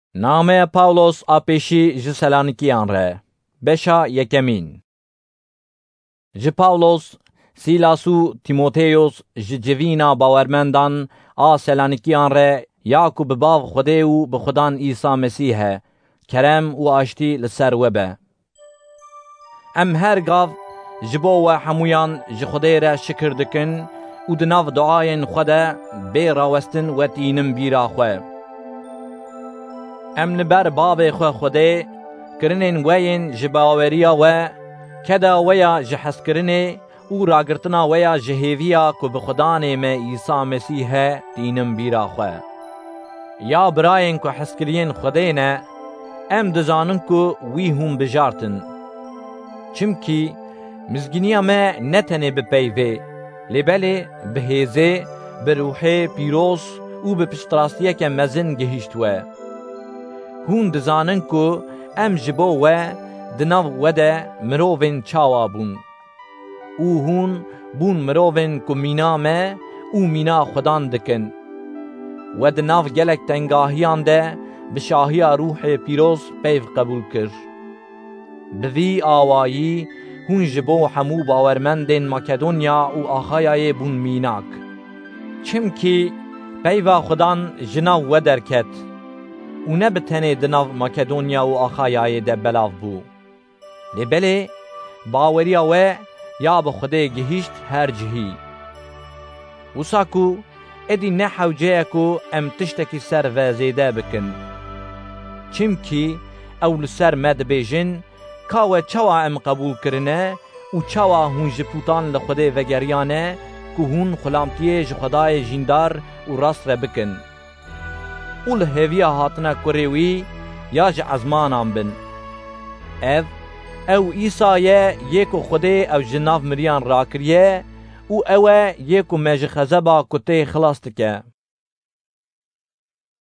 نامه پاولوس آپیشی جی سلانیکیان ره بشا یکمین. جی پاولوس سیلاسو تیموتیوس جی جوینا باورمندان آ سلانیکیان ره یاکو بباو خوده و بخودان عیسی مسیح کرم و آشتی لسر وبه. ام هر گاو جبو و حمویان جی خوده ره شکر دکن و دناو دعاین خوده بی راوستن و تینم بیرا خواه. ام نبر باب خو خوده کرنین وین جباوریا و کدا ویا جحس کرنه او راگرتنا ویا جهویا کو بخدانه میں عیسی مسیح دینم بیرا خو یا براین کو حسکرین خوده نه ام دزانن کو وی هم بجارتن چمکی مزگینیا ما نتنه بپیوه لبله بهزه بروحه پیروس او بپشتراستیه که مزن گهیشتوه هون دزانن کو ام جبو و دناو وده مروون چاوا بون او هون بون مروون کو مینا ما او مینا خدان دکن و دناو گلک تنگاهیان ده بشاهیا روح پیروز پیو قبول کر بوی آوایی هون جبو همو باورمندین مکدونیا و آخایای بون میناک چمکی پیو خدان جناو و درکت و نه بتنه دناو مکدونیا و آخایای ده بلاو بو لبله باوریا و یا بخوده گهیشت هر جهی و ساکو ادی نه حوجه کو ام تشتکی سر و زیده بکن چمکی اول سر مد بیجن کاوه چوا ام قبول کرنه و چوا هون جپوتان لخوده و گریانه که هون خلامتیه جخدای جیندار و راست را بکن اول هویا هاتنا کوریوی یا جعزمانان بن او ایسایه یکو خوده او جناف مریان راکریه او اوه یکو مجخزبا کته خلاص تکه